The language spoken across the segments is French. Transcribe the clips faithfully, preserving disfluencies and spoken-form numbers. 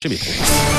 Chez Métro.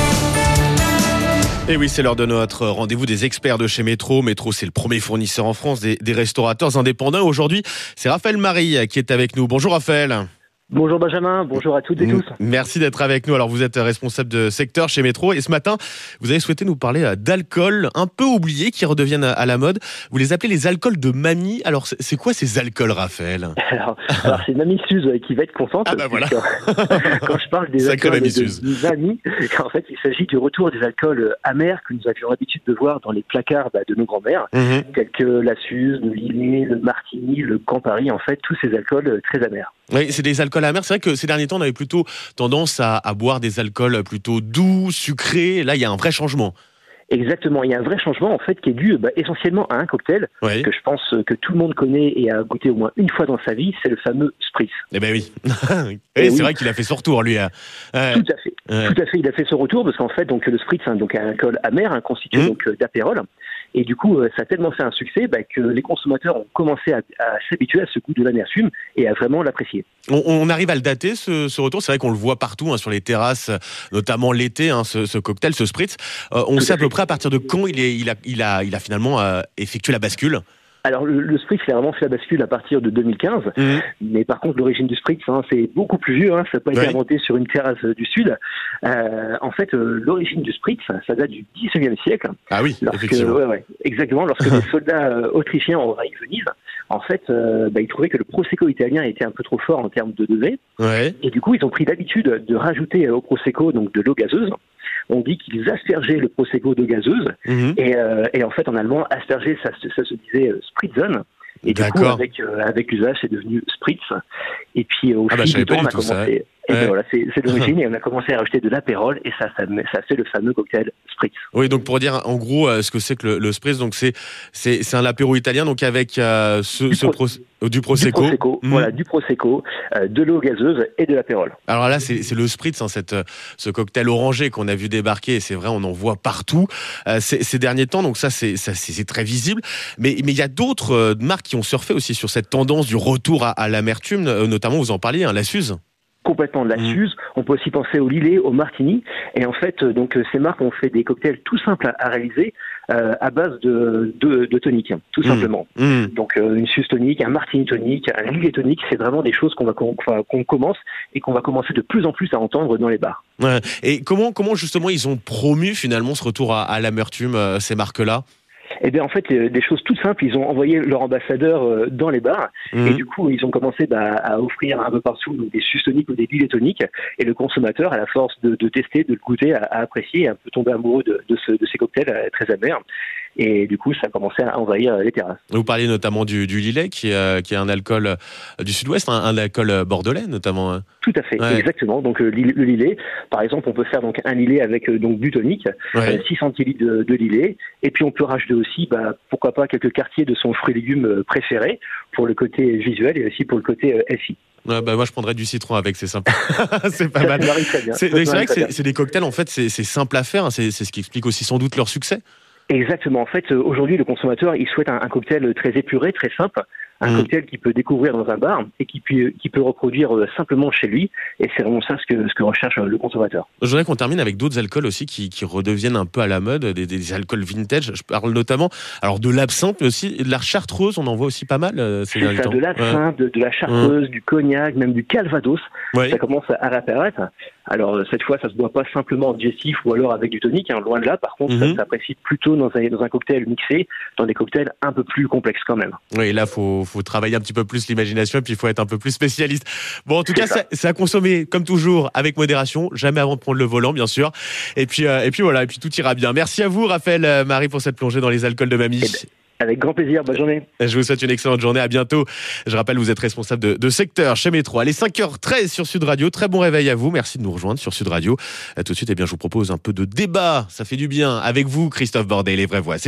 Et oui, c'est l'heure de notre rendez-vous des experts de chez Métro. Métro, c'est le premier fournisseur en France des, des restaurateurs indépendants. Aujourd'hui, c'est Raphaël Marie qui est avec nous. Bonjour Raphaël. Bonjour Benjamin, bonjour à toutes et tous. Merci d'être avec nous. Alors vous êtes responsable de secteur chez Métro et ce matin, vous avez souhaité nous parler d'alcools un peu oubliés qui redeviennent à la mode. Vous les appelez les alcools de mamie. Alors c'est quoi ces alcools, Raphaël? Alors, alors c'est Mamie Suze qui va être contente. Ah bah voilà. Quand je parle des Sacré alcools Mamie de Suze. mamie, en fait il s'agit du retour des alcools amers que nous avions l'habitude de voir dans les placards bah, de nos grands-mères, mmh. tels que la Suze, le Lillet, le Martini, le Campari, en fait tous ces alcools très amers. Oui, c'est des alcools amers. C'est vrai que ces derniers temps, on avait plutôt tendance à, à boire des alcools plutôt doux, sucrés. Là, il y a un vrai changement. Exactement, il y a un vrai changement en fait qui est dû bah, essentiellement à un cocktail oui. que je pense que tout le monde connaît et a goûté au moins une fois dans sa vie, c'est le fameux Spritz. Eh ben oui, et c'est oui. vrai qu'il a fait son retour lui. Euh... Tout à fait, euh... tout à fait, il a fait son retour parce qu'en fait donc le Spritz, hein, donc un alcool amer, hein, constitué mmh. donc d'apérole. Et du coup, ça a tellement fait un succès bah, que les consommateurs ont commencé à, à s'habituer à ce goût de l'amertume et à vraiment l'apprécier. On, on arrive à le dater, ce, ce retour. C'est vrai qu'on le voit partout, hein, sur les terrasses, notamment l'été, hein, ce, ce cocktail, ce Spritz. Euh, on Tout sait à, à peu près à partir de quand il, est, il, a, il, a, il a finalement euh, effectué la bascule. Alors le, le Spritz, il a vraiment fait la bascule à partir de deux mille quinze, mmh. mais par contre l'origine du Spritz, hein, c'est beaucoup plus vieux, hein, ça n'a pas oui. été inventé sur une terrasse du Sud. Euh, en fait, euh, l'origine du Spritz, ça date du dix-neuvième siècle. Ah oui, lorsque, effectivement. Ouais, ouais, exactement, lorsque les soldats euh, autrichiens ont envahi Venise, en fait, euh, bah, ils trouvaient que le Prosecco italien était un peu trop fort en termes de degrés, ouais. et du coup ils ont pris l'habitude de rajouter au Prosecco donc de l'eau gazeuse. On dit qu'ils aspergeaient le Prosecco d'eau gazeuse, mmh. et, euh, et en fait en allemand, asperger, ça, ça se disait euh, Spritzen, et du coup avec, euh, avec l'usage, c'est devenu Spritz, et puis euh, au ah fil bah, du temps, on a commencé, ça, et ouais. ben voilà, c'est, c'est l'origine, et on a commencé à rajouter de l'apérole, et ça, ça, ça fait le fameux cocktail Spritz. Oui, donc pour dire en gros euh, ce que c'est que le, le Spritz, donc c'est, c'est, c'est un apéro italien, donc avec euh, ce, du, ce pro- pro- du Prosecco. Du Prosecco, mmh. voilà, du Prosecco, euh, de l'eau gazeuse et de l'apérole. Alors là, c'est, c'est le Spritz, hein, cette, ce cocktail orangé qu'on a vu débarquer, et c'est vrai, on en voit partout euh, ces, ces derniers temps, donc ça, c'est, ça c'est, c'est très visible. Mais mais il y a d'autres euh, marques qui ont surfé aussi sur cette tendance du retour à, à l'amertume, euh, notamment, vous en parliez, hein, la Suze. Complètement de la Suze. Mmh. On peut aussi penser au Lillet, au Martini. Et en fait, donc ces marques ont fait des cocktails tout simples à, à réaliser euh, à base de, de, de tonique, tout mmh. simplement. Mmh. Donc euh, une Suze tonique, un Martini tonique, un Lillet tonique, c'est vraiment des choses qu'on va qu'on, qu'on commence et qu'on va commencer de plus en plus à entendre dans les bars. Ouais. Et comment comment justement ils ont promu finalement ce retour à, à l'amertume, euh, ces marques-là? Eh bien, en fait, des choses toutes simples. Ils ont envoyé leur ambassadeur dans les bars mmh. et du coup, ils ont commencé bah, à offrir un peu partout des Suze toniques ou des Lillet toniques. Et le consommateur, à la force de, de tester, de le goûter, a, a apprécié et un peu tombé amoureux de, de, ce, de ces cocktails très amers. Et du coup, ça a commencé à envahir les terrasses. Vous parliez notamment du, du Lillet, qui est, euh, qui est un alcool euh, du Sud-Ouest, un, un alcool bordelais notamment. Tout à fait, ouais. exactement. Donc euh, le Lillet, par exemple, on peut faire donc un Lillet avec euh, donc du tonique, ouais. euh, six centilitres de, de Lillet, et puis on peut rajouter aussi, bah, pourquoi pas, quelques quartiers de son fruit et légumes préféré pour le côté visuel et aussi pour le côté euh, F I. Ouais, bah moi je prendrais du citron avec, c'est sympa. C'est pas ça mal. C'est, c'est vrai que c'est, c'est des cocktails, en fait, c'est, c'est simple à faire, hein. c'est, c'est ce qui explique aussi sans doute leur succès. Exactement. En fait, aujourd'hui, le consommateur, il souhaite un, un cocktail très épuré, très simple, un mmh. cocktail qu'il peut découvrir dans un bar et qu'il peut, qu'il peut reproduire euh, simplement chez lui. Et c'est vraiment ça ce que, ce que recherche le consommateur. Je voudrais qu'on termine avec d'autres alcools aussi qui, qui redeviennent un peu à la mode, des, des alcools vintage. Je parle notamment alors de l'absinthe, mais aussi de la chartreuse. On en voit aussi pas mal. Euh, ces c'est ça, de l'absinthe, ouais. de, de la chartreuse, mmh. du cognac, même du calvados. Ouais. Ça commence à réapparaître. Alors cette fois, ça se boit pas simplement digestif ou alors avec du tonique, hein, loin de là. Par contre, mmh. ça s'apprécie plutôt dans un, dans un cocktail mixé, dans des cocktails un peu plus complexes quand même. Oui, là, faut, faut travailler un petit peu plus l'imagination et puis il faut être un peu plus spécialiste. Bon, en tout c'est cas, ça. C'est à consommer comme toujours avec modération, jamais avant de prendre le volant, bien sûr. Et puis, euh, et puis voilà, et puis tout ira bien. Merci à vous, Raphaël euh, Marie, pour cette plongée dans les alcools de mamie. Avec grand plaisir, bonne journée. Je vous souhaite une excellente journée, à bientôt. Je rappelle, vous êtes responsable de, de secteur chez Métro. Allez, cinq heures treize sur Sud Radio, très bon réveil à vous, merci de nous rejoindre sur Sud Radio. Tout de suite, eh bien, je vous propose un peu de débat, ça fait du bien, avec vous, Christophe Bordet, les vraies voix.